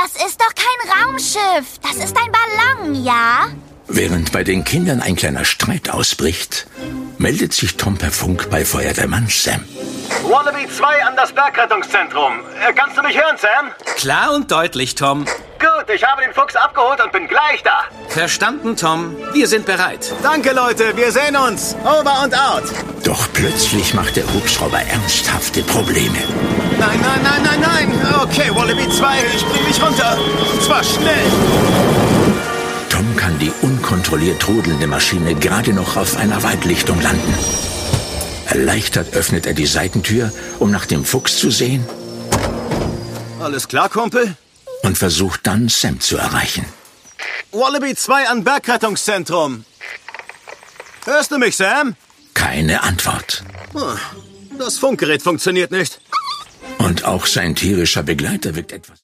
Das ist doch kein Raumschiff. Das ist ein Ballon, ja? Während bei den Kindern ein kleiner Streit ausbricht, meldet sich Tom per Funk bei Feuerwehrmann Sam. Wallaby 2 an das Bergrettungszentrum. Kannst du mich hören, Sam? Klar und deutlich, Tom. Gut, ich habe den Fuchs abgeholt und bin gleich da. Verstanden, Tom. Wir sind bereit. Danke, Leute. Wir sehen uns. Over und out. Doch plötzlich macht der Hubschrauber ernsthafte Probleme. Nein, nein, nein, nein, nein. Okay, Wallaby 2, ich bring mich runter. Und zwar schnell. Tom kann die unkontrolliert trudelnde Maschine gerade noch auf einer Waldlichtung landen. Erleichtert öffnet er die Seitentür, um nach dem Fuchs zu sehen. Alles klar, Kumpel? Und versucht dann, Sam zu erreichen. Wallaby 2 an Bergrettungszentrum. Hörst du mich, Sam? Keine Antwort. Das Funkgerät funktioniert nicht. Und auch sein tierischer Begleiter wirkt etwas...